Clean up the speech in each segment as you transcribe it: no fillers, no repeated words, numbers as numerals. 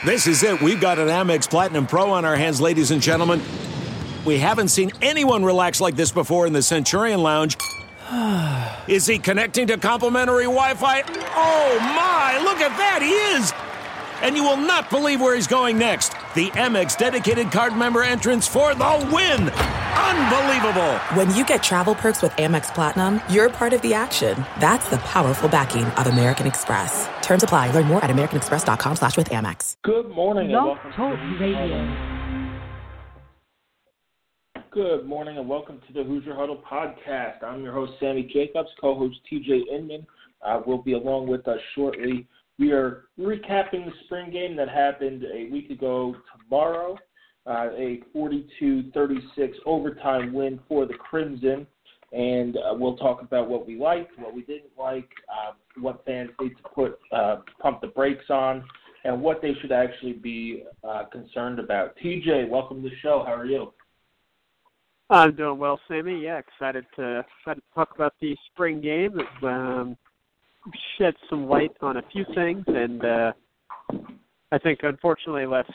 This is it. We've got an Amex Platinum Pro on our hands, ladies and gentlemen. We haven't seen anyone relax like this before in the Centurion Lounge. Is he connecting to complimentary Wi-Fi? Oh, my. Look at that. He is. And you will not believe where he's going next. The Amex dedicated card member entrance for the win. Unbelievable. When you get travel perks with Amex Platinum, you're part of the action. That's the powerful backing of American Express. Terms apply. Learn more at americanexpress.com/withAmex. Good morning and welcome Talk Radio. Good morning and welcome to the Hoosier Huddle podcast. I'm your host, Sammy Jacobs, co-host TJ Inman. Will be along with us shortly. We are recapping the spring game that happened a week ago tomorrow, a 42-36 overtime win for the Crimson, and we'll talk about what we liked, what we didn't like, what fans need to pump the brakes on, and what they should actually be concerned about. TJ, welcome to the show. How are you? I'm doing well, Sammy. Yeah, excited to talk about the spring game. Shed some light on a few things, and I think unfortunately left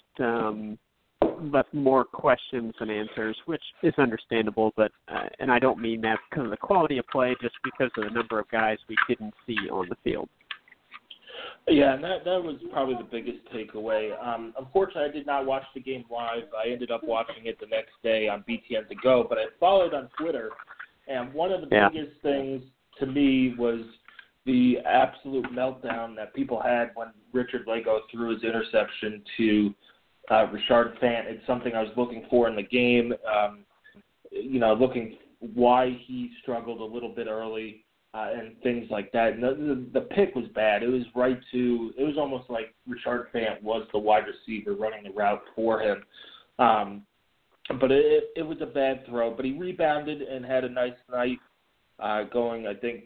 more questions than answers, which is understandable. But and I don't mean that because of the quality of play, just because of the number of guys we didn't see on the field. Yeah, and that was probably the biggest takeaway. Unfortunately, I did not watch the game live. I ended up watching it the next day on BTN To Go, but I followed on Twitter, and one of the biggest things to me was the absolute meltdown that people had when Richard Lagow threw his interception to Richard Fant. It's something I was looking for in the game, looking why he struggled a little bit early and things like that. And the pick was bad. It was almost like Richard Fant was the wide receiver running the route for him. But it was a bad throw. But he rebounded and had a nice night. Going, I think,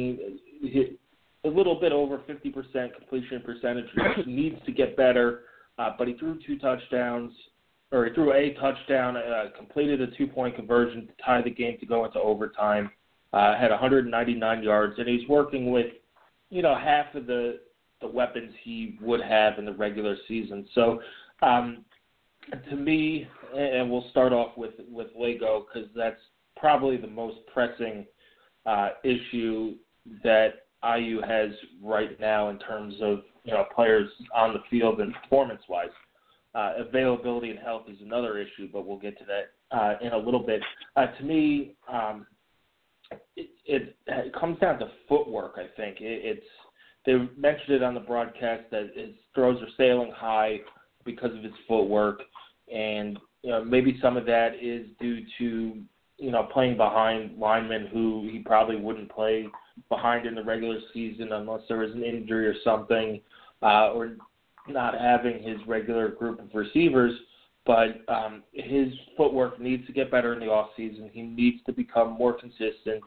a little bit over 50% completion percentage, which needs to get better. But he threw a touchdown, completed a 2-point conversion to tie the game to go into overtime, had 199 yards, and he's working with, half of the weapons he would have in the regular season. So, to me, and we'll start off with Lagow because that's probably the most pressing issue that IU has right now in terms of players on the field and performance-wise. Availability and health is another issue, but we'll get to that in a little bit. To me, it comes down to footwork. I think they mentioned it on the broadcast that his throws are sailing high because of his footwork, and maybe some of that is due to playing behind linemen who he probably wouldn't play behind in the regular season unless there was an injury or something, or not having his regular group of receivers. But his footwork needs to get better in the offseason. He needs to become more consistent,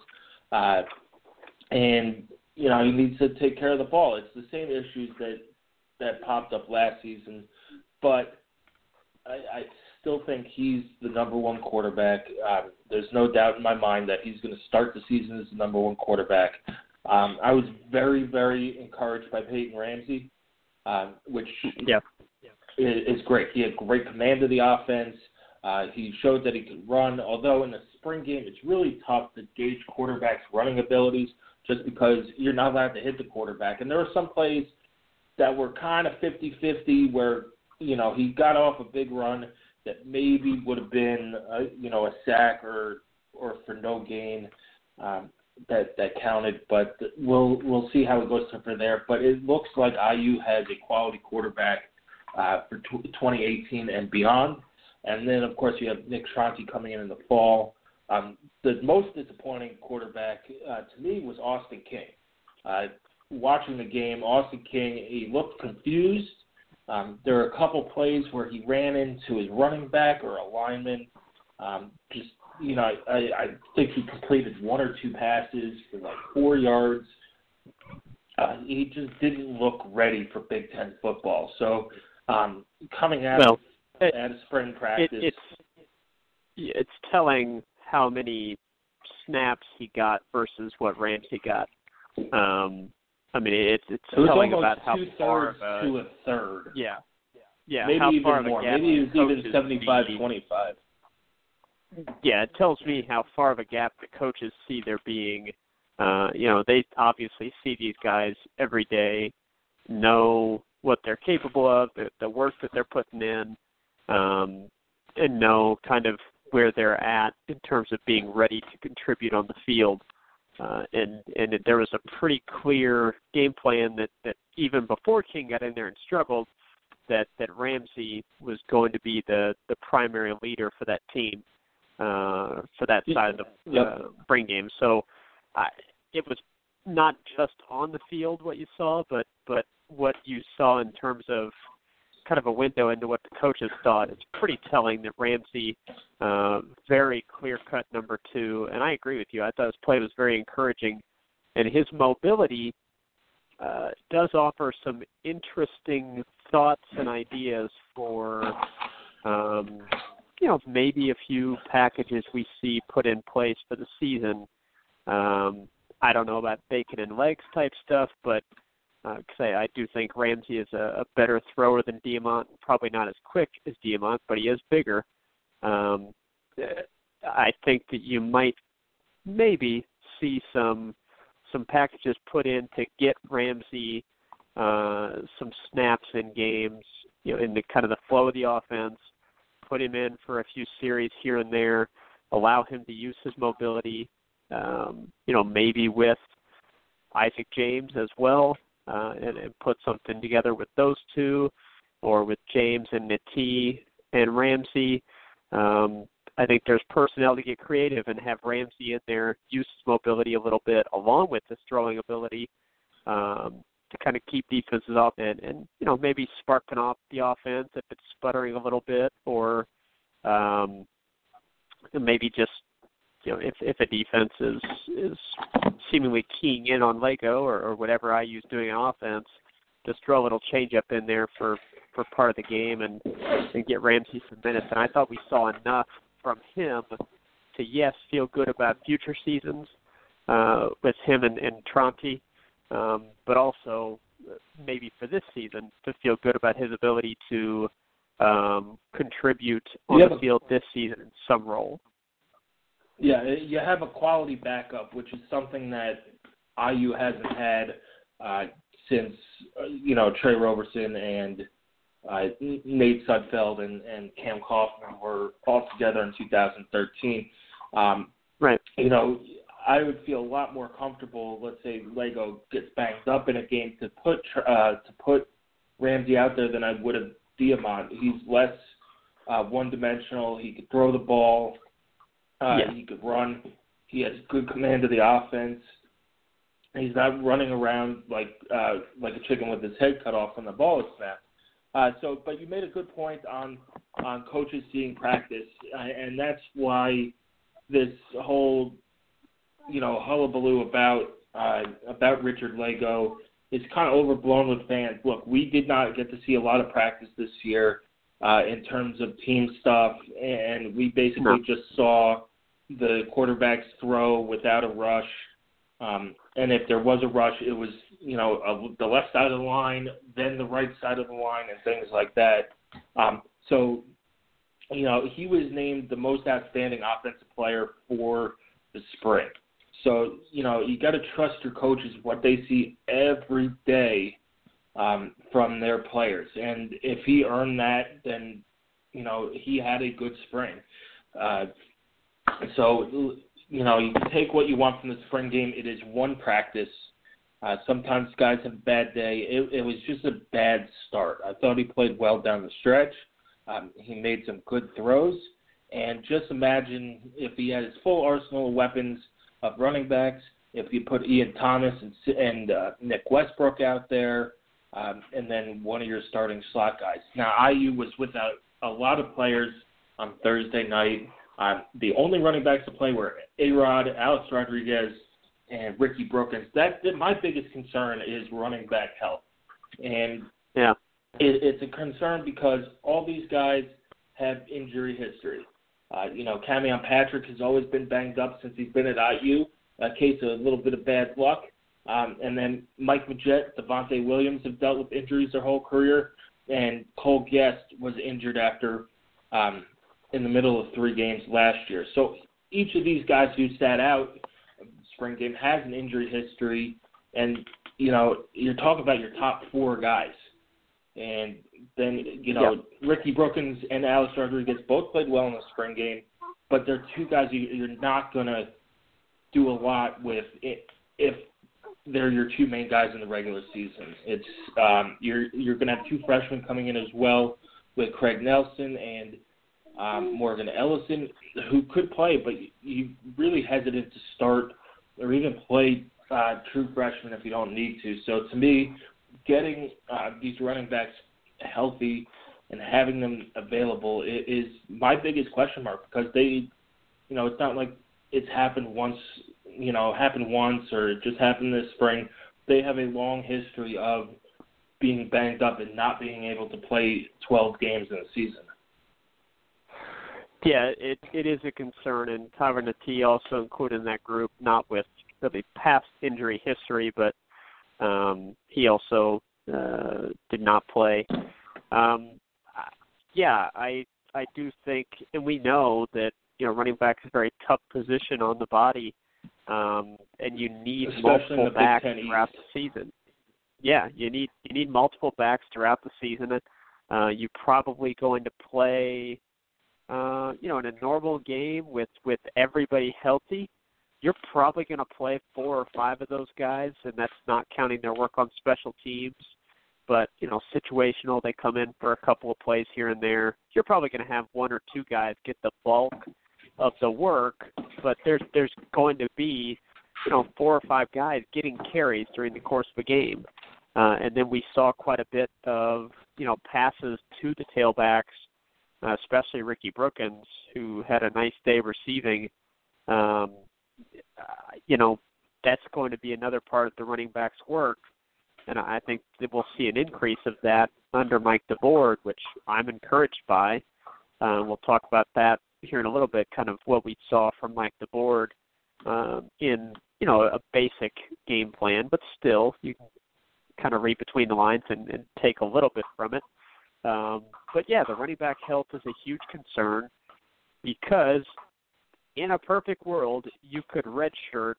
and he needs to take care of the ball. It's the same issues that popped up last season, but I still think he's the number one quarterback. There's no doubt in my mind that he's going to start the season as the number one quarterback. I was very, very encouraged by Peyton Ramsey, which is great. He had great command of the offense. He showed that he could run, although in the spring game it's really tough to gauge quarterbacks' running abilities just because you're not allowed to hit the quarterback. And there were some plays that were kind of 50-50 where, he got off a big run that maybe would have been, a sack or for no gain that counted. But we'll see how it goes from there. But it looks like IU has a quality quarterback for 2018 and beyond. And then, of course, you have Nick Tronti coming in the fall. The most disappointing quarterback to me was Austin King. Watching the game, Austin King, he looked confused. There were a couple plays where he ran into his running back or a lineman. I think he completed one or two passes for 4 yards. He just didn't look ready for Big Ten football. So coming out of spring practice. It's telling how many snaps he got versus what Ramsey got. It's telling about how far to a third. Yeah. yeah, maybe how even far of a more. gap Maybe it was coaches even 75-25. Yeah, it tells me how far of a gap the coaches see there being. They obviously see these guys every day, know what they're capable of, the work that they're putting in, and know kind of where they're at in terms of being ready to contribute on the field. And there was a pretty clear game plan that even before King got in there and struggled, that Ramsey was going to be the primary leader for that team, for that side of the spring game. So it was not just on the field what you saw, but what you saw in terms of kind of a window into what the coaches thought. It's pretty telling that Ramsey, very clear-cut number 2, and I agree with you. I thought his play was very encouraging, and his mobility does offer some interesting thoughts and ideas for, maybe a few packages we see put in place for the season. I don't know about bacon and legs type stuff, but I do think Ramsey is a better thrower than Diamont. Probably not as quick as Diamont, but he is bigger. I think that you might maybe see some packages put in to get Ramsey some snaps in games, in the kind of the flow of the offense. Put him in for a few series here and there. Allow him to use his mobility. Maybe with Isaac James as well. And put something together with those two, or with James and Nati and Ramsey. I think there's personnel to get creative and have Ramsey in there, use his mobility a little bit, along with his throwing ability, to kind of keep defenses off and maybe sparking off the offense if it's sputtering a little bit, or maybe just if a defense is seemingly keying in on Lego or whatever I use doing an offense, just throw a little change up in there for part of the game and get Ramsey some minutes. And I thought we saw enough from him to, yes, feel good about future seasons with him and Tronte, but also maybe for this season to feel good about his ability to contribute on the field this season in some role. Yeah, you have a quality backup, which is something that IU hasn't had since, Trey Roberson and Nate Sudfeld and Cam Kaufman were all together in 2013. Right. I would feel a lot more comfortable, let's say Lego gets banged up in a game, to put Ramsey out there than I would have Diamont. He's less one-dimensional. He could throw the ball. He could run. He has good command of the offense. He's not running around like a chicken with his head cut off when the ball is snapped. But you made a good point on coaches seeing practice, and that's why this whole hullabaloo about Richard Lego is kind of overblown with fans. Look, we did not get to see a lot of practice this year in terms of team stuff, and we basically just saw the quarterbacks throw without a rush. And if there was a rush, it was, the left side of the line, then the right side of the line, and things like that. He was named the most outstanding offensive player for the spring. So, you got to trust your coaches, what they see every day from their players. And if he earned that, then, he had a good spring. So, you can take what you want from the spring game. It is one practice. Sometimes guys have a bad day. It was just a bad start. I thought he played well down the stretch. He made some good throws. And just imagine if he had his full arsenal of weapons of running backs, if you put Ian Thomas and Nick Westbrook out there, and then one of your starting slot guys. Now, IU was without a lot of players on Thursday night. The only running backs to play were A-Rod, Alex Rodriguez, and Ricky Brookins. My biggest concern is running back health. And it's a concern because all these guys have injury history. Camion Patrick has always been banged up since he's been at IU, a case of a little bit of bad luck. And then Mike Majette, Devontae Williams have dealt with injuries their whole career. and Cole Guest was injured after in the middle of 3 games last year. So each of these guys who sat out spring game has an injury history, and you're talking about your top 4 guys, and then Ricky Brookins and Alex Rodriguez both played well in the spring game, but they're 2 guys you're not going to do a lot with if they're your 2 main guys in the regular season. It's you're going to have 2 freshmen coming in as well with Craig Nelson and Morgan Ellison, who could play, but you really hesitant to start or even play true freshmen if you don't need to. So to me, getting these running backs healthy and having them available is my biggest question mark, because they, it's not like it's happened once or it just happened this spring. They have a long history of being banged up and not being able to play 12 games in a season. Yeah, it is a concern, and Tyron Natee also included in that group, not with really past injury history, but he also did not play. I do think, and we know that running back is a very tough position on the body, and you need multiple backs throughout the season. Yeah, you need multiple backs throughout the season. You're probably going to play, in a normal game with everybody healthy. You're probably going to play 4 or 5 of those guys, and that's not counting their work on special teams. But, situational, they come in for a couple of plays here and there. You're probably going to have 1 or 2 guys get the bulk of the work, but there's going to be, 4 or 5 guys getting carries during the course of a game. And then we saw quite a bit of, passes to the tailbacks, especially Ricky Brookins, who had a nice day receiving. That's going to be another part of the running back's work. And I think that we'll see an increase of that under Mike DeBord, which I'm encouraged by. We'll talk about that here in a little bit, kind of what we saw from Mike DeBord in, a basic game plan, but still you can kind of read between the lines and take a little bit from it. But, the running back health is a huge concern, because in a perfect world, you could redshirt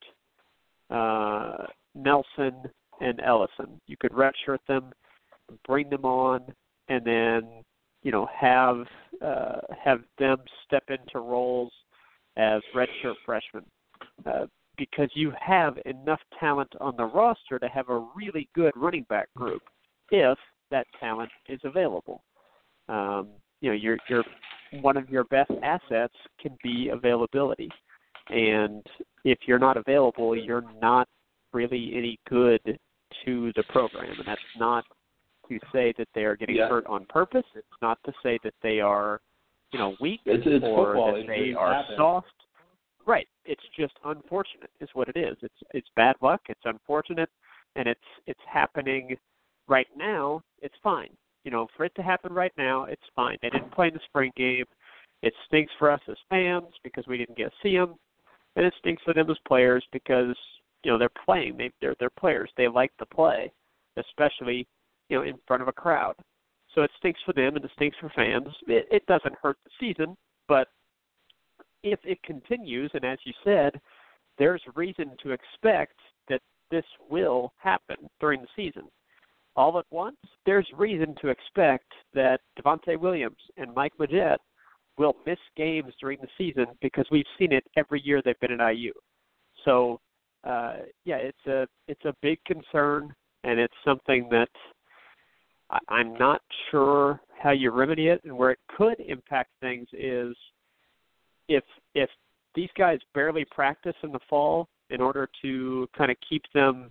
Nelson and Ellison. You could redshirt them, bring them on, and then have them step into roles as redshirt freshmen, because you have enough talent on the roster to have a really good running back group if that talent is available. Your one of your best assets can be availability, and if you're not available, you're not really any good to the program. And that's not to say that they are getting hurt on purpose. It's not to say that they are, weak it's or football. that they are soft. Right. It's just unfortunate is what it is. It's bad luck. It's unfortunate, and it's happening right now. It's fine. For it to happen right now, it's fine. They didn't play in the spring game. It stinks for us as fans because we didn't get to see them, and it stinks for them as players because they're playing. They're players. They like to play, especially in front of a crowd. So it stinks for them and it stinks for fans. It doesn't hurt the season, but if it continues, and as you said, there's reason to expect that this will happen during the season. All at once, there's reason to expect that Devontae Williams and Mike Majette will miss games during the season because we've seen it every year they've been at IU. So, it's a big concern, and it's something that I'm not sure how you remedy it. And where it could impact things is if these guys barely practice in the fall in order to kind of keep them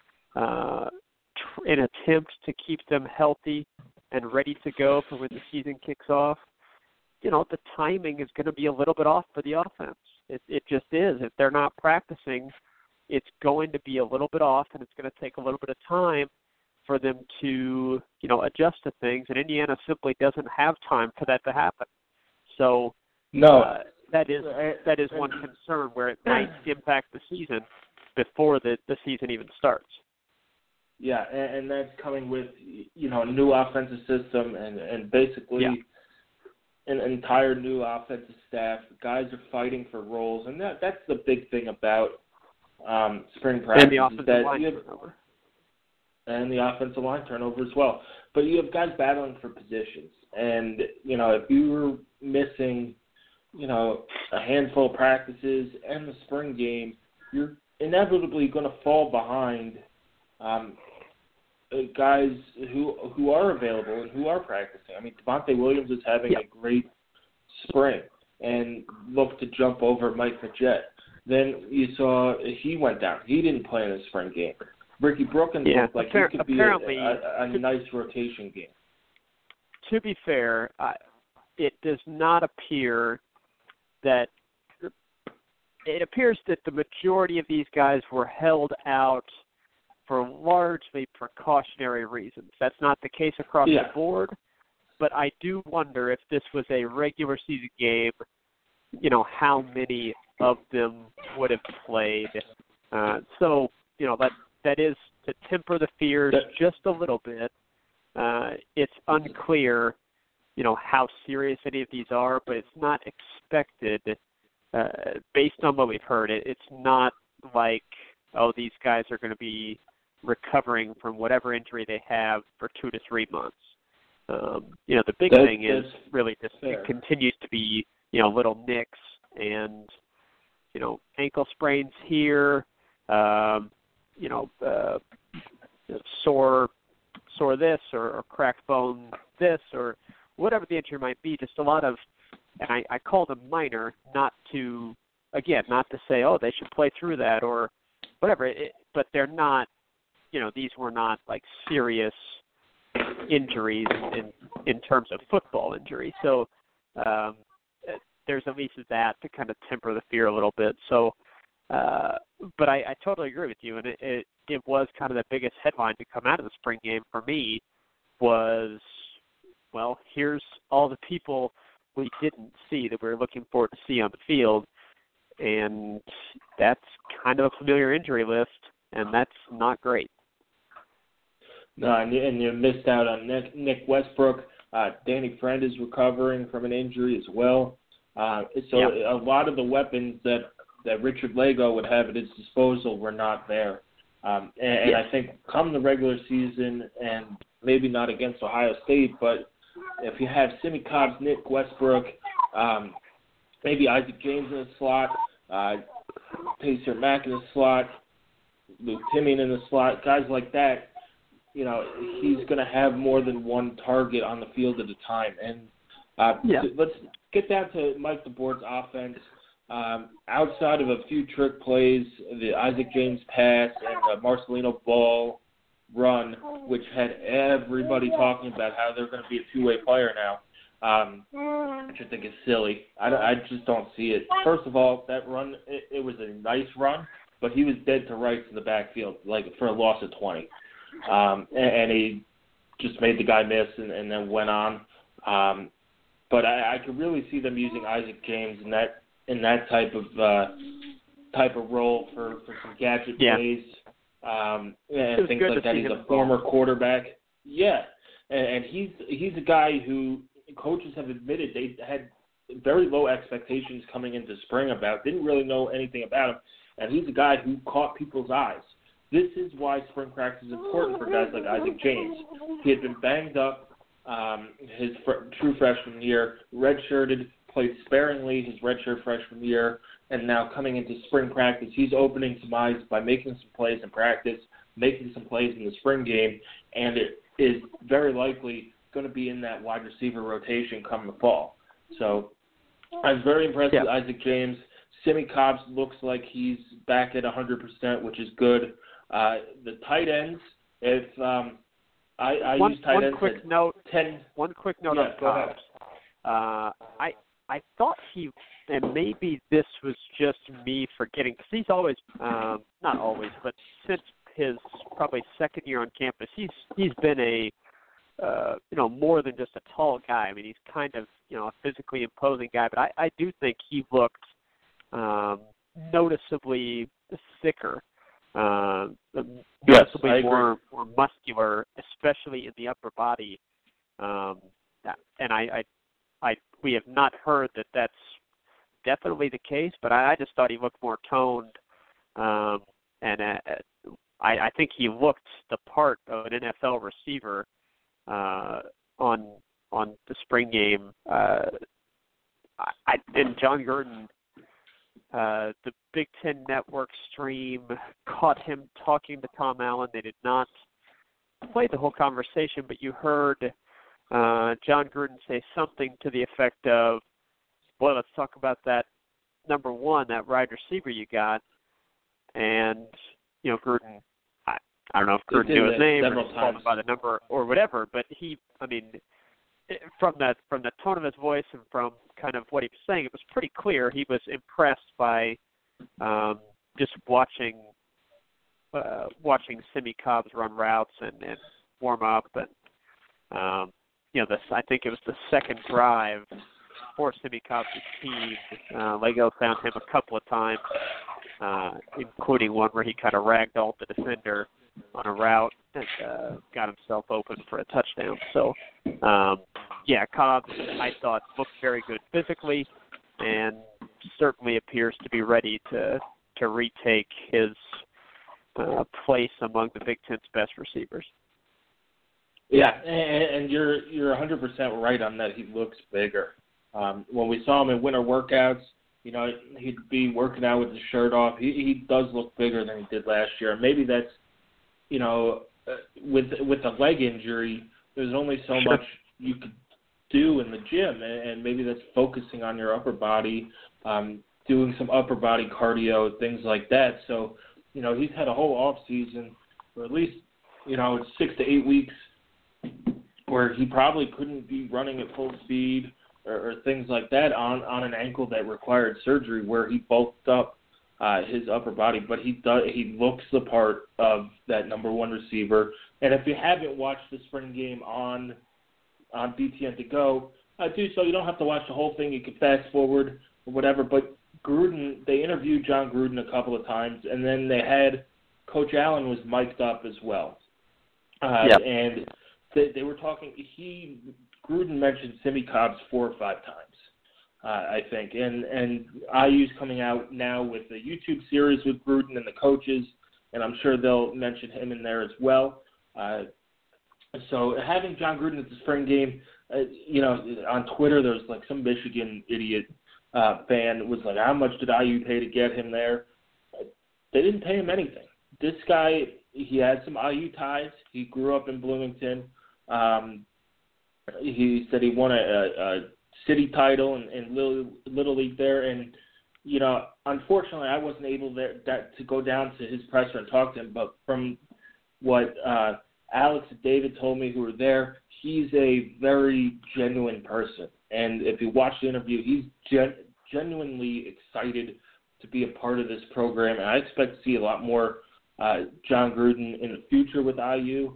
in attempt to keep them healthy and ready to go for when the season kicks off, the timing is going to be a little bit off for the offense. It just is. If they're not practicing, it's going to be a little bit off, and it's going to take a little bit of time for them to, adjust to things. And Indiana simply doesn't have time for that to happen. So that is one concern where it might impact the season before the season even starts. Yeah, and that's coming with, a new offensive system and basically an entire new offensive staff. Guys are fighting for roles, and that's the big thing about spring practice. And the offensive line turnover. And the offensive line turnover as well. But you have guys battling for positions. And, if you were missing, a handful of practices and the spring game, you're inevitably going to fall behind guys who are available and who are practicing. I mean, Devontae Williams is having a great spring and looked to jump over Mike Majette. Then you saw he went down. He didn't play in the spring game. Ricky Brookins looked like he could be a nice rotation game. To be fair, it does not appear that – it appears that the majority of these guys were held out for largely precautionary reasons. That's not the case across the board, but I do wonder if this was a regular season game, how many of them would have played. So, that is to temper the fears just a little bit. It's unclear, how serious any of these are, but it's not expected, based on what we've heard. It's not like, these guys are going to be recovering from whatever injury they have for 2 to 3 months. The big thing is really just it continues to be, little nicks and, ankle sprains here, sore this or cracked bone this or whatever the injury might be. Just a lot of, and I call them minor, not to say, they should play through that or whatever. But they're not, these were not like serious injuries in terms of football injuries. So there's at least that to kind of temper the fear a little bit. So, but I totally agree with you, and it was kind of the biggest headline to come out of the spring game for me was, here's all the people we didn't see that we were looking forward to see on the field, and that's kind of a familiar injury list, and that's not great. No, and you missed out on Nick Westbrook. Danny Friend is recovering from an injury as well. A lot of the weapons that Richard Lago would have at his disposal were not there. And I think come the regular season, and maybe not against Ohio State, but if you have Simmie Cobbs, Nick Westbrook, maybe Isaac James in the slot, Taysir Mack in the slot, Luke Timian in the slot, guys like that, he's going to have more than one target on the field at a time. And let's get down to Mike DeBoer's offense. Outside of a few trick plays, the Isaac James pass and the Marcelino Ball run, which had everybody talking about how they're going to be a two-way player now, which I think is silly. I just don't see it. First of all, that run, it was a nice run, but he was dead to rights in the backfield, like for a loss of 20. And he just made the guy miss and then went on. But I could really see them using Isaac James in that type of role for some gadget plays and things like that. He's a former quarterback. Yeah, and he's a guy who coaches have admitted they had very low expectations coming into spring about, didn't really know anything about him, and he's a guy who caught people's eyes. This is why spring practice is important for guys like Isaac James. He had been banged up his true freshman year, redshirted, played sparingly his redshirt freshman year, and now coming into spring practice, he's opening some eyes by making some plays in practice, making some plays in the spring game, and it is very likely going to be in that wide receiver rotation come the fall. So I was very impressed with Isaac James. Simmie Cobbs looks like he's back at 100%, which is good. The tight ends, if I use tight ends quick note on Cobbs. I thought and maybe this was just me forgetting, because he's always, not always, but since his probably second year on campus, he's been a, more than just a tall guy. I mean, he's kind of, a physically imposing guy, but I do think he looked noticeably thicker noticeably more muscular, especially in the upper body. And we have not heard that that's definitely the case, but I just thought he looked more toned, and I think he looked the part of an NFL receiver on the spring game. And John Gruden, the Big Ten Network stream caught him talking to Tom Allen. They did not play the whole conversation, but you heard John Gruden say something to the effect of, "Boy, let's talk about that number one, that wide receiver you got." And Gruden, I don't know if Gruden knew his name or called him by the number or whatever, but from the tone of his voice and from kind of what he was saying, it was pretty clear he was impressed by just watching Simmie Cobbs run routes and warm up, and I think it was the second drive for Simmie Cobbs' team. Lego found him a couple of times, including one where he kind of ragdolled the defender on a route and got himself open for a touchdown. So, Cobbs, I thought, looked very good physically and certainly appears to be ready to retake his place among the Big Ten's best receivers. Yeah, and you're 100% right on that. He looks bigger. When we saw him in winter workouts, he'd be working out with his shirt off. He does look bigger than he did last year. And maybe that's, with a leg injury, there's only so much you could do in the gym, and maybe that's focusing on your upper body, doing some upper body cardio, things like that. So, he's had a whole off season, or at least, 6 to 8 weeks, where he probably couldn't be running at full speed or things like that on an ankle that required surgery, where he bulked up his upper body. But he looks the part of that number one receiver. And if you haven't watched the spring game on BTN to go, do so. You don't have to watch the whole thing. You can fast forward or whatever. But Gruden, they interviewed John Gruden a couple of times, and then they had Coach Allen was mic'd up as well. And they were talking. Gruden mentioned Simmie Cobbs 4 or 5 times, I think. And IU's coming out now with a YouTube series with Gruden and the coaches, and I'm sure they'll mention him in there as well. So having John Gruden at the spring game, on Twitter there was like some Michigan idiot fan was like, how much did IU pay to get him there? They didn't pay him anything. This guy, he had some IU ties. He grew up in Bloomington. He said he won a city title in Little League there. And, unfortunately I wasn't able to go down to his presser and talk to him. But from what Alex and David told me who were there, he's a very genuine person. And if you watch the interview, he's genuinely excited to be a part of this program. And I expect to see a lot more John Gruden in the future with IU.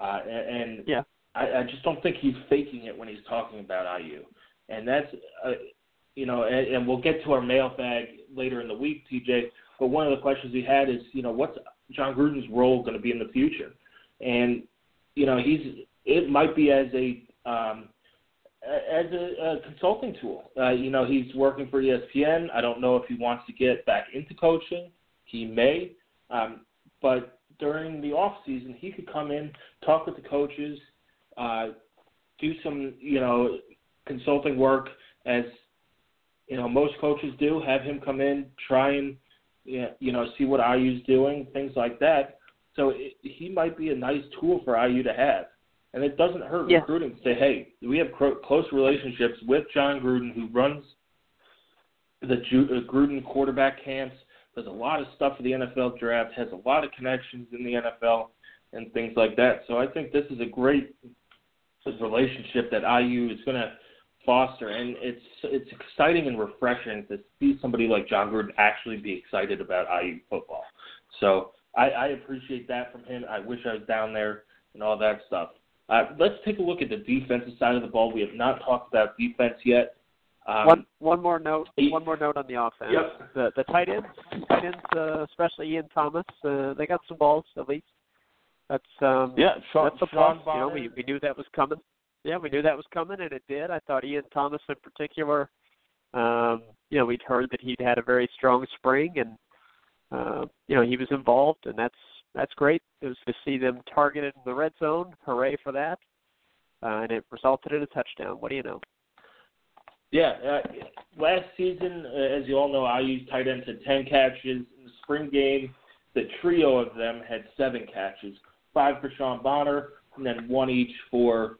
I just don't think he's faking it when he's talking about IU. And that's, and we'll get to our mailbag later in the week, TJ. But one of the questions we had is, what's John Gruden's role going to be in the future? And, it might be as a consulting tool. He's working for ESPN. I don't know if he wants to get back into coaching. He may. But during the off season, he could come in, talk with the coaches, do some, consulting work as, most coaches do, have him come in, try and, see what IU's doing, things like that. So he might be a nice tool for IU to have. And it doesn't hurt recruiting to say, hey, we have close relationships with John Gruden, who runs the Gruden quarterback camps, does a lot of stuff for the NFL draft, has a lot of connections in the NFL and things like that. So I think this is a great relationship that IU is going to foster, and it's exciting and refreshing to see somebody like John Gruden actually be excited about IU football. So I appreciate that from him. I wish I was down there and all that stuff. Let's take a look at the defensive side of the ball. We have not talked about defense yet. One more note on the offense. Yep. The tight ends, especially Ian Thomas, they got some balls at least. That's that's a plus. We knew that was coming. Yeah, we knew that was coming, and it did. I thought Ian Thomas in particular. We'd heard that he'd had a very strong spring, and he was involved, and that's great. It was to see them targeted in the red zone. Hooray for that! And it resulted in a touchdown. What do you know? Yeah, last season, as you all know, I used tight ends at 10 catches. In the spring game, the trio of them had 7 catches, 5 for Sean Bonner, and then 1 each for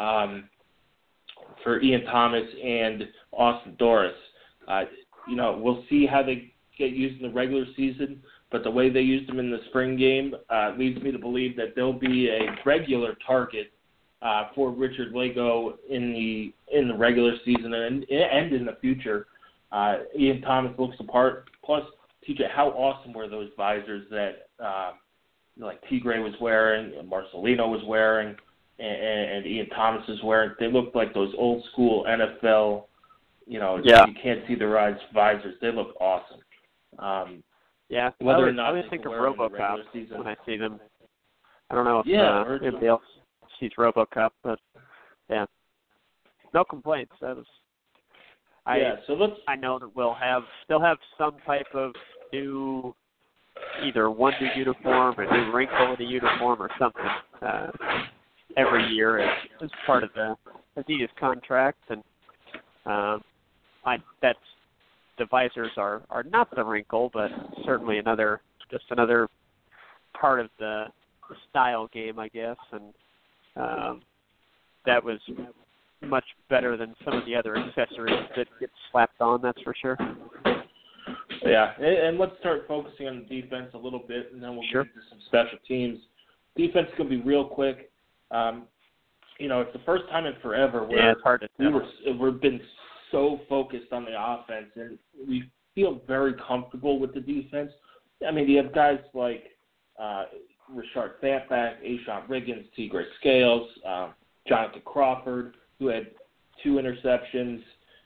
Ian Thomas and Austin Doris. We'll see how they get used in the regular season, but the way they used them in the spring game leads me to believe that they'll be a regular target for Richard Lagow in the regular season and in the future. Ian Thomas looks the part. Plus, TJ, how awesome were those visors that like Tigray was wearing, and Marcelino was wearing, and Ian Thomas is wearing? They looked like those old school NFL. You can't see their eyes visors. They look awesome. Whether or not I always think of RoboCop when I see them. I don't know if anybody else sees RoboCop, but yeah, no complaints. I know that they'll have some type of new, either one new uniform, a new wrinkle in the uniform, or something every year as part of the Adidas contract, and the visors are not the wrinkle, but certainly another part of the style game, I guess, and that was much better than some of the other accessories that get slapped on, that's for sure. Yeah, and let's start focusing on the defense a little bit, and then we'll get into some special teams. Defense is going to be real quick. It's the first time in forever where it's hard to tell. We've been so focused on the offense, and we feel very comfortable with the defense. I mean, you have guys like Rashard Fatback, Ashawn Riggins, Tigray Scales, Jonathan Crawford, who had 2 interceptions.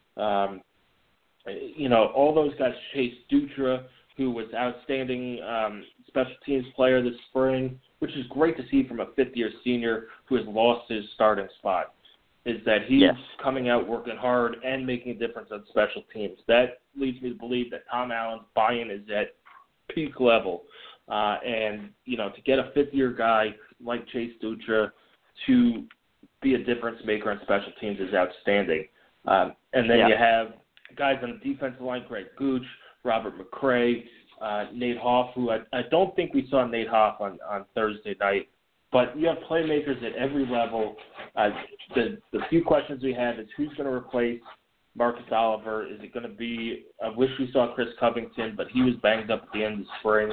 All those guys. Chase Dutra, who was outstanding special teams player this spring, which is great to see from a fifth-year senior who has lost his starting spot, is that he's coming out working hard and making a difference on special teams. That leads me to believe that Tom Allen's buy-in is at peak level. To get a fifth-year guy like Chase Dutra to be a difference maker on special teams is outstanding. And then you have guys on the defensive line, Greg Gooch, Robert McCray, Nate Hoff, who I don't think we saw Nate Hoff on Thursday night. But you have playmakers at every level. The few questions we have is who's going to replace Marcus Oliver? Is it going to be – I wish we saw Chris Covington, but he was banged up at the end of the spring.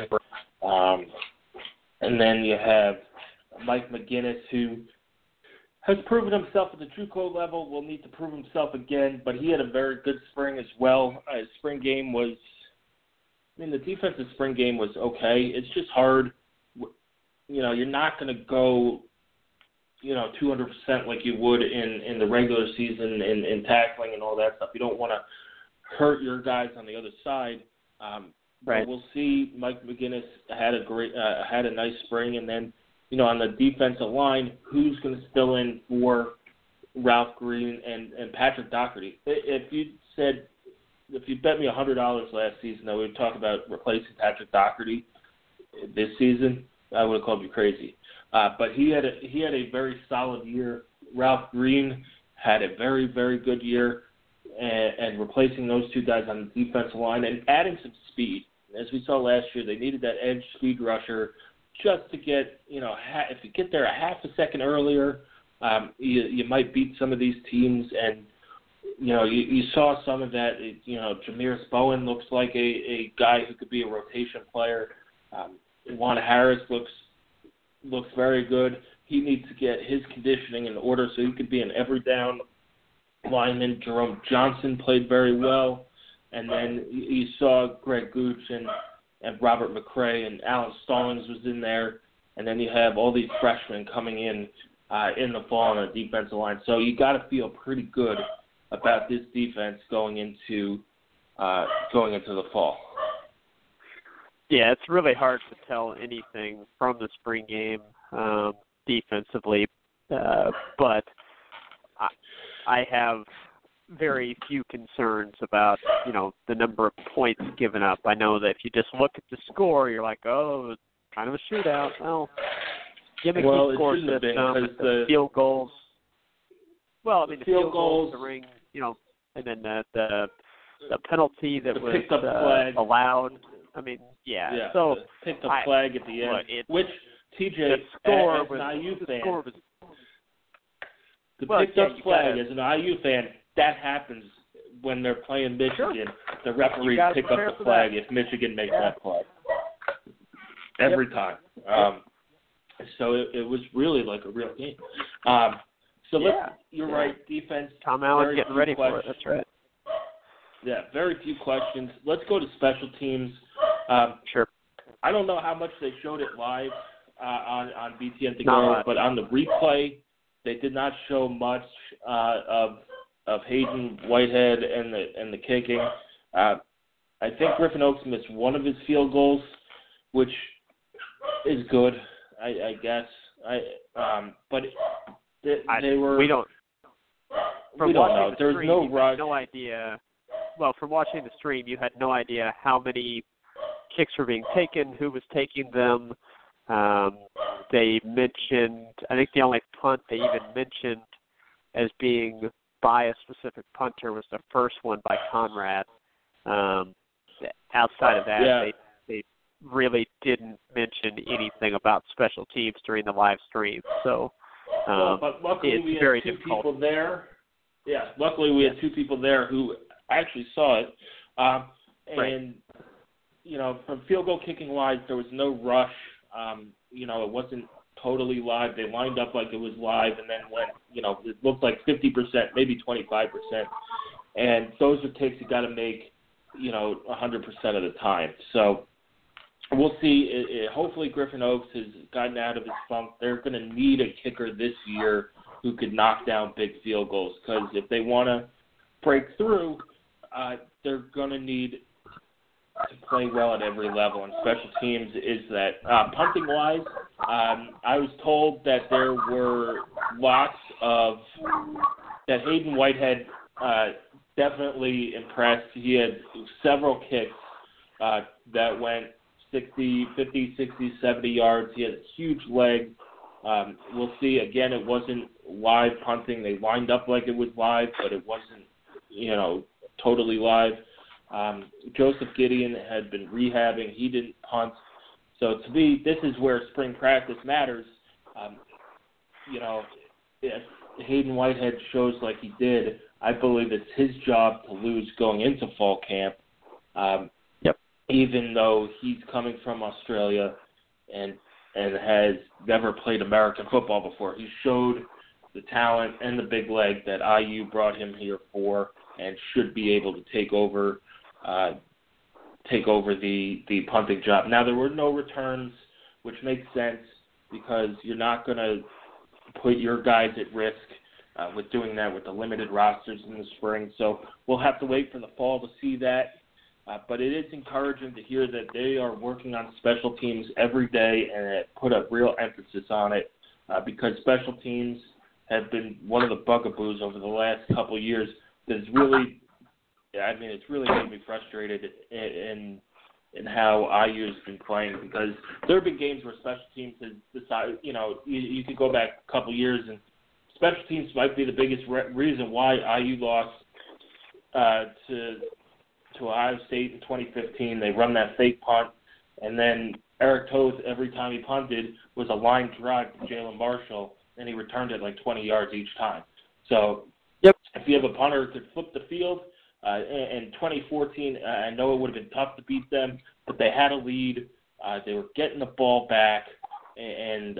And then you have Mike McGinnis, who has proven himself at the JUCO level, will need to prove himself again, but he had a very good spring as well. His spring game was – the defensive spring game was okay. It's just hard. You're not going to go, 200% like you would in the regular season in tackling and all that stuff. You don't want to hurt your guys on the other side. Right. But we'll see. Mike McGinnis had a nice spring, and then on the defensive line, who's going to fill in for Ralph Green and Patrick Doherty? If you bet me $100 last season that we would talk about replacing Patrick Doherty this season, I would have called you crazy. But he had a very solid year. Ralph Green had a very, very good year, and replacing those two guys on the defensive line and adding some speed. As we saw last year, they needed that edge speed rusher just to get, if you get there a half a second earlier, you might beat some of these teams. And, you saw some of that. Jameis Bowen looks like a guy who could be a rotation player. Juan Harris looks very good. He needs to get his conditioning in order so he could be an every down lineman. Jerome Johnson played very well. And then you saw Greg Gooch and Robert McCray and Alan Stallings was in there. And then you have all these freshmen coming in the fall on the defensive line. So you got to feel pretty good about this defense going into the fall? Yeah, it's really hard to tell anything from the spring game defensively, but I have very few concerns about, the number of points given up. I know that if you just look at the score, you're like, oh, it's kind of a shootout. Well, gimmicky score system, the field goals. Well, the field goals, the ring, and then the penalty that was allowed. So picked up flag at the end, which TJ, the score as an IU fan, the well, picked up flag as an IU fan, that happens when they're playing Michigan. Sure. The referees pick up the flag if Michigan makes that play every time. So it was really like a real game. You're right, defense. Tom Allen's getting ready for it. That's right. Yeah, very few questions. Let's go to special teams. Sure. I don't know how much they showed it live on BTN Together, but on the replay, they did not show much of Hayden Whitehead and the kicking. I think Griffin Oaks missed one of his field goals, which is good, I guess. But they were. We don't. We don't know. There's no rush. No idea. Well, from watching the stream, you had no idea how many kicks were being taken, who was taking them. They mentioned, I think the only punt they even mentioned as being by a specific punter was the first one by Conrad. Outside of that, they really didn't mention anything about special teams during the live stream. So but luckily it's we had very two difficult. people there. Yeah, luckily we had two people there who actually saw it. And, from field goal kicking wise, there was no rush. It wasn't totally live. They lined up like it was live and then went, it looked like 50%, maybe 25%. And those are kicks you got to make, 100% of the time. So we'll see. Hopefully Griffin Oaks has gotten out of his funk. They're going to need a kicker this year who could knock down big field goals because if they want to break through, they're going to need to play well at every level, and special teams is that. Punting-wise, I was told that there were lots of – that Hayden Whitehead definitely impressed. He had several kicks that went 60, 50, 60, 70 yards. He had a huge leg. We'll see. Again, it wasn't live punting. They lined up like it was live, but it wasn't, totally live. Joseph Gideon had been rehabbing. He didn't punt. So to me, this is where spring practice matters. If Hayden Whitehead shows like he did, I believe it's his job to lose going into fall camp. Even though he's coming from Australia and has never played American football before. He showed the talent and the big leg that IU brought him here for and should be able to take over the punting job. Now, there were no returns, which makes sense because you're not going to put your guys at risk with doing that with the limited rosters in the spring. So we'll have to wait for the fall to see that. But it is encouraging to hear that they are working on special teams every day and put a real emphasis on it because special teams have been one of the bugaboos over the last couple of years. That's really, it's really made me frustrated in how IU has been playing because there have been games where special teams has decided, you could go back a couple of years and special teams might be the biggest reason why IU lost to Ohio State in 2015. They run that fake punt, and then Eric Toth, every time he punted, was a line drive to Jalen Marshall, and he returned it like 20 yards each time. So if you have a punter who could flip the field, in 2014, I know it would have been tough to beat them, but they had a lead. They were getting the ball back, and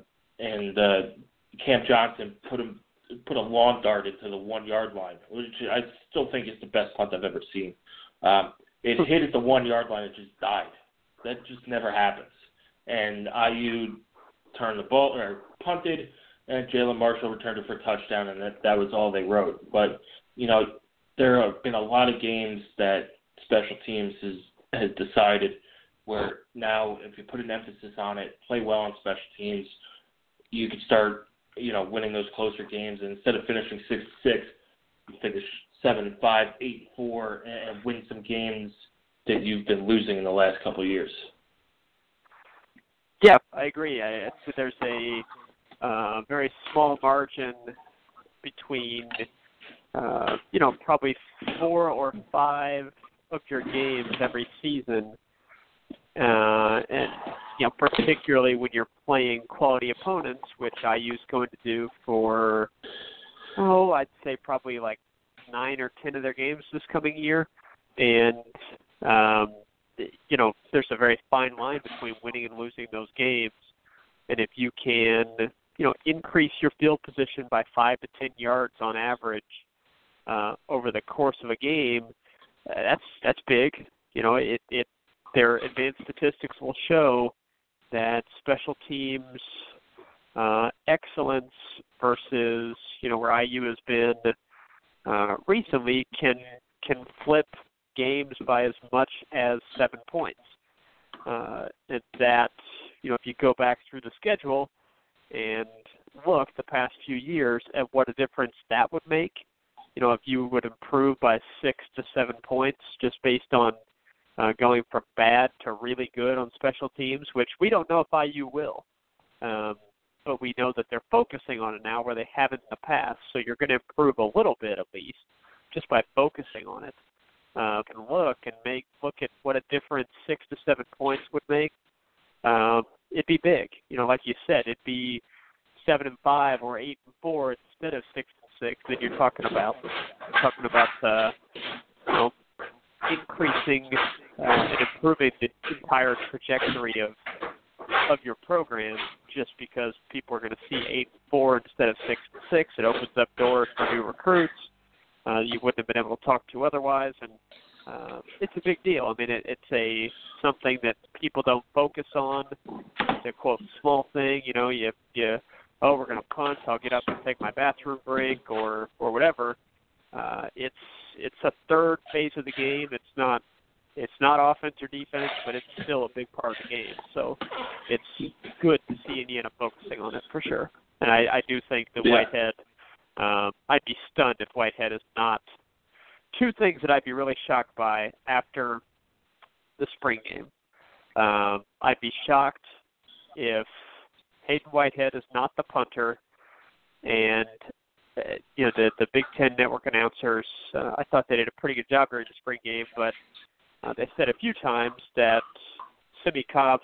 Cam Johnson put a lawn dart into the 1 yard line, which I still think is the best punt I've ever seen. It hit at the 1 yard line and just died. That just never happens. And IU turned the ball or punted, and Jalen Marshall returned it for a touchdown, and that was all they wrote. But there have been a lot of games that special teams has decided where now if you put an emphasis on it, play well on special teams, you could start, winning those closer games. And instead of finishing 6-6, you finish 7-5, 8-4, and win some games that you've been losing in the last couple of years. Yeah, I agree. There's a very small margin between, probably 4 or 5 of your games every season. And particularly when you're playing quality opponents, which IU's going to do for, I'd say probably like 9 or 10 of their games this coming year. And, there's a very fine line between winning and losing those games. And if you can, increase your field position by 5 to 10 yards on average over the course of a game, that's big. Their advanced statistics will show that special teams excellence versus where IU has been recently can flip games by as much as 7 points. And that if you go back through the schedule and look the past few years at what a difference that would make, if you would improve by 6 to 7 points just based on going from bad to really good on special teams, which we don't know if IU will. But we know that they're focusing on it now where they haven't in the past. So you're going to improve a little bit at least just by focusing on it. And look at what a difference 6 to 7 points would make. It'd be big. Like you said, it'd be 7-5 or 8-4 instead of 6-6 that you're talking about. Increasing and improving the entire trajectory of your program just because people are going to see 8-4 instead of 6-6. It opens up doors for new recruits you wouldn't have been able to talk to otherwise, and it's a big deal. I mean, it's something that people don't focus on. It's a quote small thing. We're going to punt. I'll get up and take my bathroom break or whatever. It's a third phase of the game. It's not offense or defense, but it's still a big part of the game. So it's good to see Indiana focusing on it for sure. And I do think that Whitehead, I'd be stunned if Whitehead is not. Two things that I'd be really shocked by after the spring game. I'd be shocked if Hayden Whitehead is not the punter, and the Big Ten network announcers, I thought they did a pretty good job during the spring game, but they said a few times that Simmie Cobbs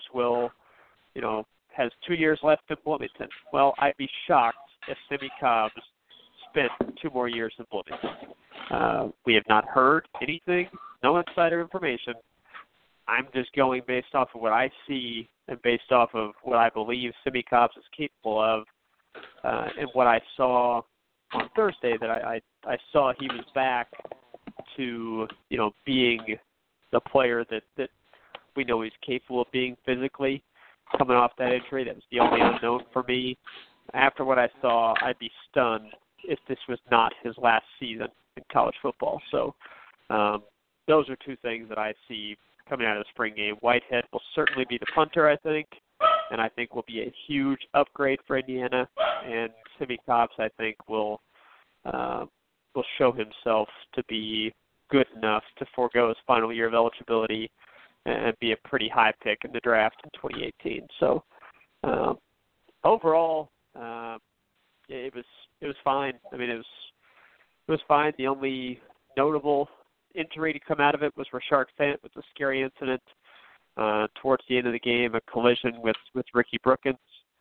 has 2 years left in Bloomington. Well, I'd be shocked if Simmie Cobbs spent 2 more years in Bloomington. We have not heard anything, no insider information. I'm just going based off of what I see and based off of what I believe Simmie Cobbs is capable of, and what I saw on Thursday, that I saw he was back to being the player that we know he's capable of being physically coming off that injury. That was the only unknown for me. After what I saw, I'd be stunned if this was not his last season in college football. So those are two things that I see coming out of the spring game. Whitehead will certainly be the punter, I think, and I think will be a huge upgrade for Indiana. And Simmie Cobbs, I think, will show himself to be good enough to forego his final year of eligibility and be a pretty high pick in the draft in 2018. So overall, it was fine. I mean, it was fine. The only notable injury to come out of it was Rashard Fant with a scary incident towards the end of the game, a collision with Ricky Brookins.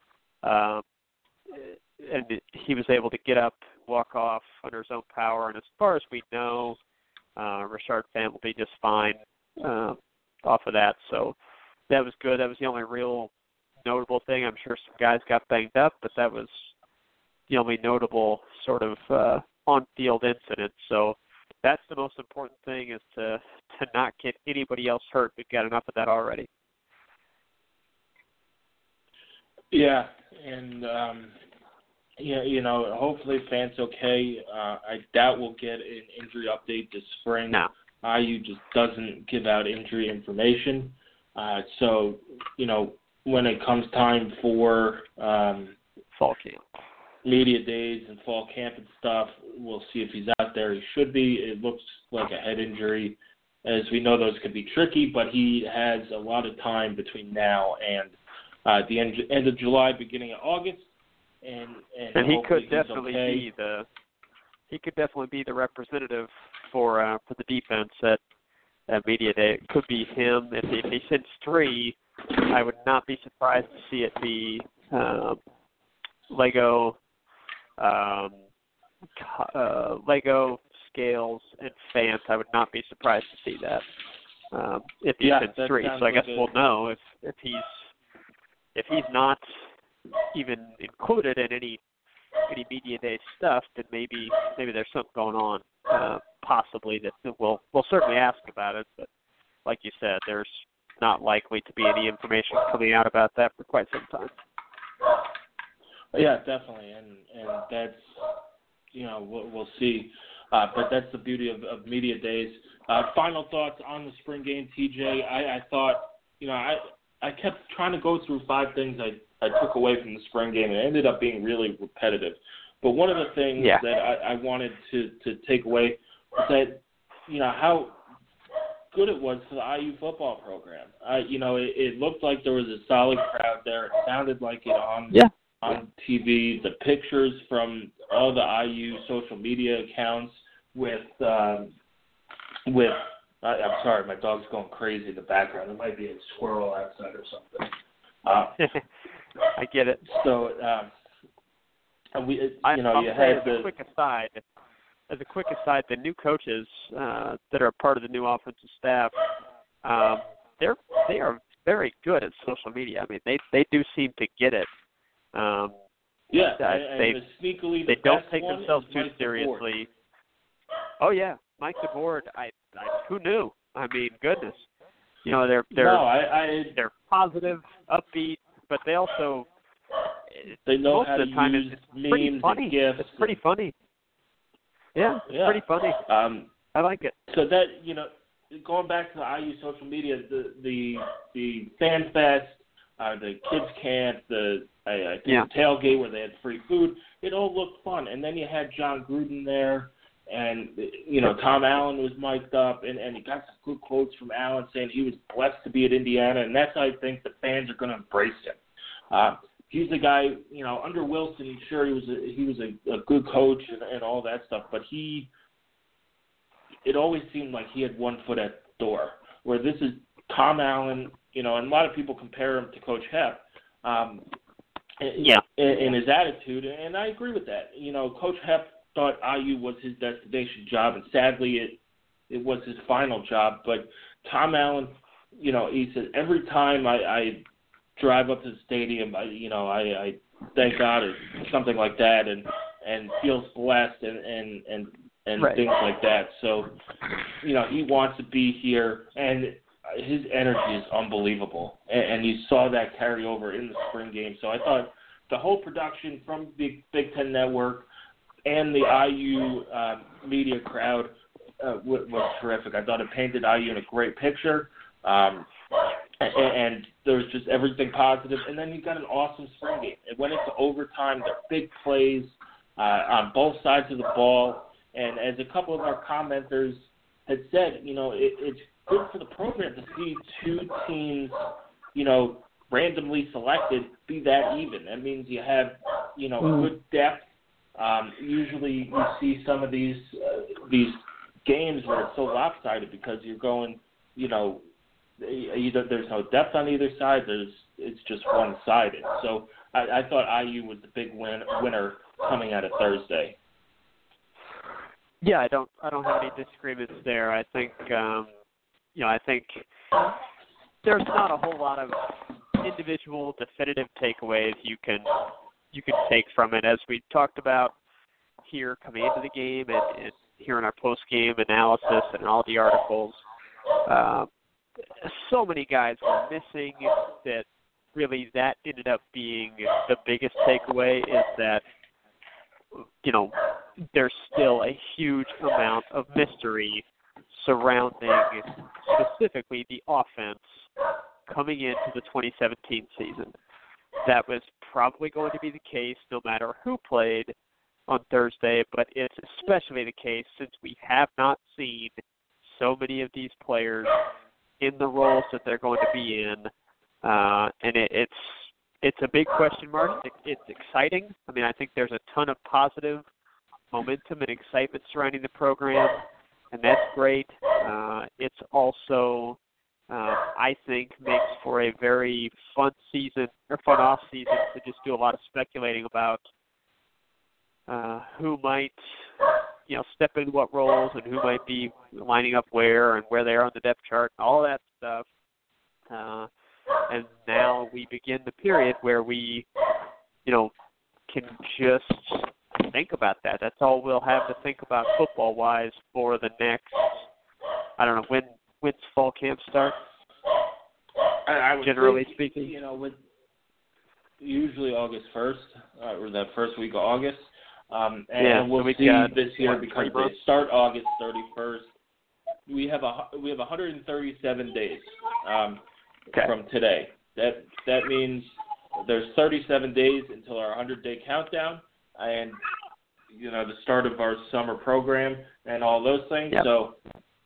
And he was able to get up, walk off under his own power. And as far as we know, Rashard Fant will be just fine off of that. So that was good. That was the only real notable thing. I'm sure some guys got banged up, but that was the only notable sort of on-field incident. So that's the most important thing, is to not get anybody else hurt. We've got enough of that already. Yeah, and hopefully Fant's okay. I doubt we'll get an injury update this spring. No. IU just doesn't give out injury information. So, when it comes time for fall camp, media days and fall camp and stuff, we'll see if he's out there. He should be. It looks like a head injury. As we know, those can be tricky, but he has a lot of time between now and the end of July, beginning of August. And he could definitely okay. be the representative for the defense at media day. It could be him. If he sends 3, I would not be surprised to see it be Lego, Scales, and Fant. I would not be surprised to see that if he sends 3. So I guess we'll know if he's not even included in any media day stuff, then maybe there's something going on, possibly that we'll certainly ask about it. But like you said, there's not likely to be any information coming out about that for quite some time. Yeah, definitely, and that's we'll see. But that's the beauty of media days. Final thoughts on the spring game, TJ. I thought I kept trying to go through 5 things I took away from the spring game, and it ended up being really repetitive. But one of the things that I wanted to take away was that, how good it was for the IU football program. It looked like there was a solid crowd there. It sounded like it on TV. The pictures from all the IU social media accounts with I'm sorry, my dog's going crazy in the background. There might be a squirrel outside or something. I get it. So, you had as a quick aside, the new coaches that are part of the new offensive staff, they are very good at social media. I mean, they do seem to get it. They don't take themselves too seriously. Oh yeah, Mike DeBoard. I who knew? I mean, goodness. They're positive, upbeat, but they also know most how of the to time use it's memes pretty funny. and GIFs. It's pretty funny. Yeah, it's pretty funny. I like it. So that going back to the IU social media, the fan fest, the kids camp, the tailgate where they had free food, it all looked fun. And then you had John Gruden there. And, Tom Allen was mic'd up, and he got some good quotes from Allen saying he was blessed to be at Indiana, and that's how I think the fans are going to embrace him. He's the guy, under Wilson, sure, he was a good coach and all that stuff, but it always seemed like he had one foot at the door, where this is Tom Allen, and a lot of people compare him to Coach Hep in his attitude, and I agree with that. Coach Hep thought IU was his destination job, and sadly it was his final job. But Tom Allen, he said every time I drive up to the stadium, I thank God or something like that, and feels blessed and things like that. So, he wants to be here, and his energy is unbelievable, and you saw that carry over in the spring game. So I thought the whole production from the Big Ten Network and the IU media crowd was terrific. I thought it painted IU in a great picture, and there was just everything positive. And then you got an awesome spring game. It went into overtime. There were big plays on both sides of the ball. And as a couple of our commenters had said, it's good for the program to see 2 teams, randomly selected be that even. That means you have, good depth. Usually you see some of these games where it's so lopsided because you're going, either there's no depth on either side, it's just one-sided. So I thought IU was the big winner coming out of Thursday. Yeah, I don't have any disagreements there. I think I think there's not a whole lot of individual definitive takeaways you can take from it, as we talked about here coming into the game and here in our post-game analysis and all the articles. So many guys were missing that really that ended up being the biggest takeaway, is that there's still a huge amount of mystery surrounding specifically the offense coming into the 2017 season. That was probably going to be the case no matter who played on Thursday, but it's especially the case since we have not seen so many of these players in the roles that they're going to be in, and it's a big question mark. It's exciting. I mean, I think there's a ton of positive momentum and excitement surrounding the program, and that's great. It's also, I think, makes for a very fun off season to just do a lot of speculating about who might, step into what roles and who might be lining up where and where they are on the depth chart and all that stuff. And now we begin the period where we, can just think about that. That's all we'll have to think about football-wise for the next, I don't know, when's fall camp start? I would generally think, speaking. With usually August 1st, or that first week of August. And we'll see this year because they start August 31st. We have 137 days from today. That means there's 37 days until our 100-day countdown and the start of our summer program and all those things. Yep. So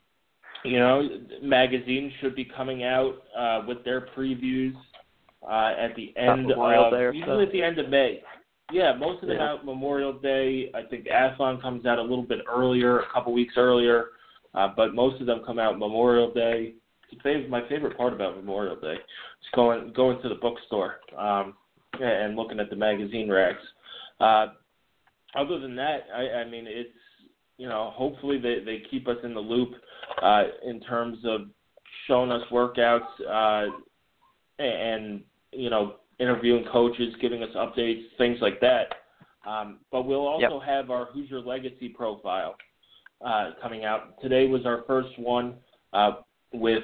magazines should be coming out with their previews at the end of usually at the end of May. Yeah, most of them out Memorial Day. I think Athlon comes out a little bit earlier, a couple weeks earlier, but most of them come out Memorial Day. It's my favorite part about Memorial Day is going to the bookstore and looking at the magazine racks. Other than that, I mean, it's hopefully they keep us in the loop in terms of showing us workouts and interviewing coaches, giving us updates, things like that. But we'll also have our Hoosier Legacy profile coming out. Today was our first one with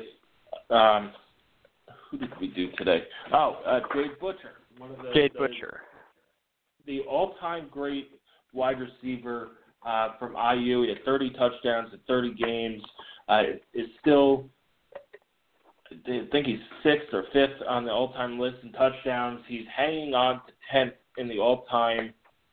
who did we do today? Jade Butcher. Butcher. The all-time great wide receiver from IU. He had 30 touchdowns in 30 games. Is still, I think he's 6th or 5th on the all-time list in touchdowns. He's hanging on to 10th in the all-time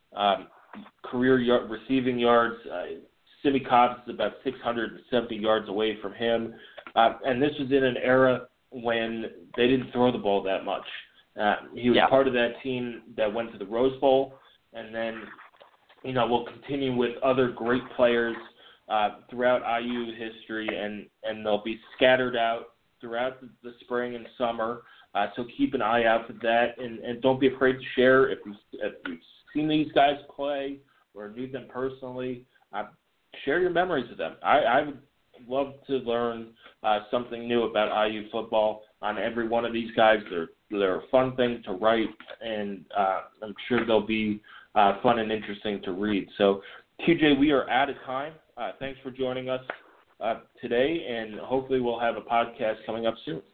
career receiving yards. Simi Cobbs is about 670 yards away from him. And this was in an era when they didn't throw the ball that much. He was part of that team that went to the Rose Bowl. And then, we'll continue with other great players throughout IU history, and they'll be scattered out throughout the spring and summer. So keep an eye out for that, and don't be afraid to share if you've seen these guys play or knew them personally. Share your memories with them. I would love to learn something new about IU football on every one of these guys. They're a fun thing to write, and I'm sure they'll be fun and interesting to read. So, TJ, we are out of time. Thanks for joining us today, and hopefully we'll have a podcast coming up soon.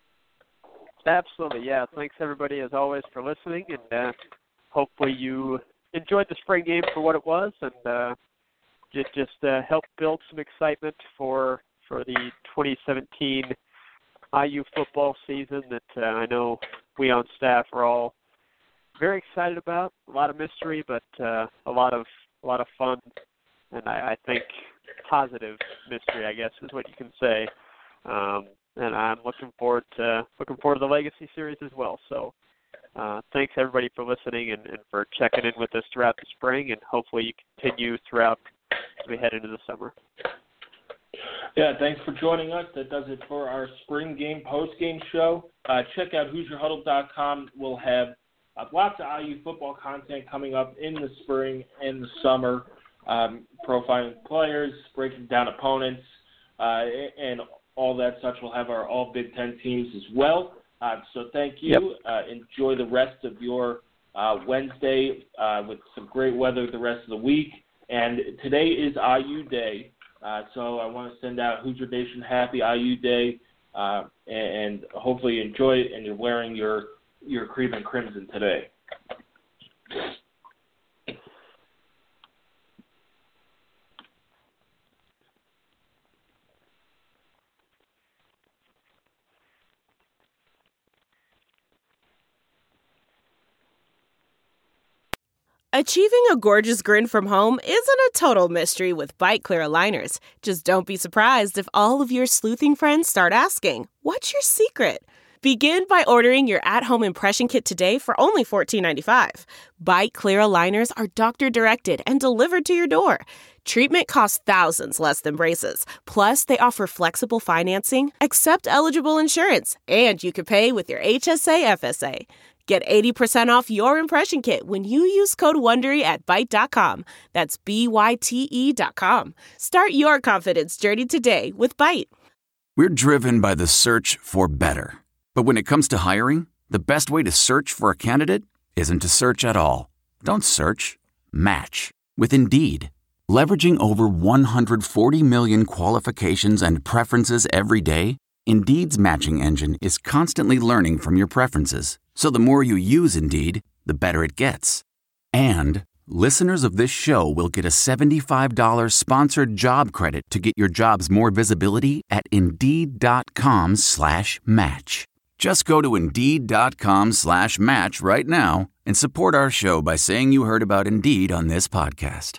Absolutely, yeah. Thanks, everybody, as always, for listening, and hopefully you enjoyed the spring game for what it was, and just help build some excitement for the 2017 IU football season that I know we on staff are all very excited about. A lot of mystery, but a lot of fun, and I think positive mystery, I guess, is what you can say. And I'm looking forward to the Legacy series as well. So thanks everybody for listening and for checking in with us throughout the spring, and hopefully you continue throughout as we head into the summer. Yeah, thanks for joining us. That does it for our spring game post-game show. Check out HoosierHuddle.com. We'll have lots of IU football content coming up in the spring and the summer, profiling players, breaking down opponents, and all that such. We'll have our all Big Ten teams as well. So thank you. Enjoy the rest of your Wednesday with some great weather the rest of the week. And today is IU Day, so I want to send out Hoosier Nation happy IU Day, and hopefully you enjoy it and you're wearing your cream and crimson today. Achieving a gorgeous grin from home isn't a total mystery with Byte Clear aligners. Just don't be surprised if all of your sleuthing friends start asking, "What's your secret?" Begin by ordering your at-home impression kit today for only $14.95. Byte Clear aligners are doctor-directed and delivered to your door. Treatment costs thousands less than braces. Plus, they offer flexible financing, accept eligible insurance, and you can pay with your HSA FSA. Get 80% off your impression kit when you use code WONDERY at Byte.com. That's BYTE.com. Start your confidence journey today with Byte. We're driven by the search for better. But when it comes to hiring, the best way to search for a candidate isn't to search at all. Don't search. Match with Indeed. Leveraging over 140 million qualifications and preferences every day, Indeed's matching engine is constantly learning from your preferences. So the more you use Indeed, the better it gets. And listeners of this show will get a $75 sponsored job credit to get your jobs more visibility at Indeed.com/match. Just go to Indeed.com/match right now and support our show by saying you heard about Indeed on this podcast.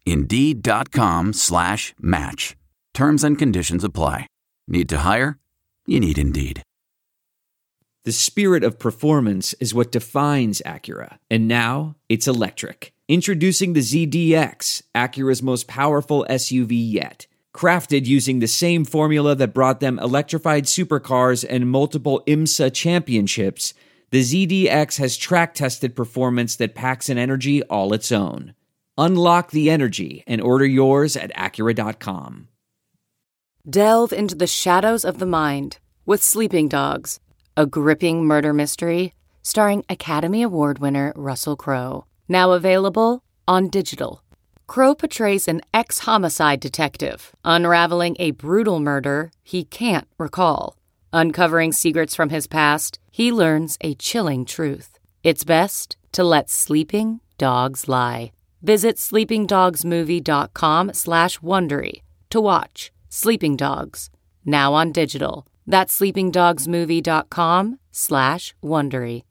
Indeed.com/match. Terms and conditions apply. Need to hire? You need Indeed. The spirit of performance is what defines Acura, and now it's electric. Introducing the ZDX, Acura's most powerful SUV yet. Crafted using the same formula that brought them electrified supercars and multiple IMSA championships, the ZDX has track-tested performance that packs an energy all its own. Unlock the energy and order yours at Acura.com. Delve into the shadows of the mind with Sleeping Dogs, a gripping murder mystery starring Academy Award winner Russell Crowe. Now available on digital. Crowe portrays an ex-homicide detective unraveling a brutal murder he can't recall. Uncovering secrets from his past, he learns a chilling truth. It's best to let sleeping dogs lie. Visit sleepingdogsmovie.com/Wondery to watch Sleeping Dogs, now on digital. That's sleepingdogsmovie.com/Wondery.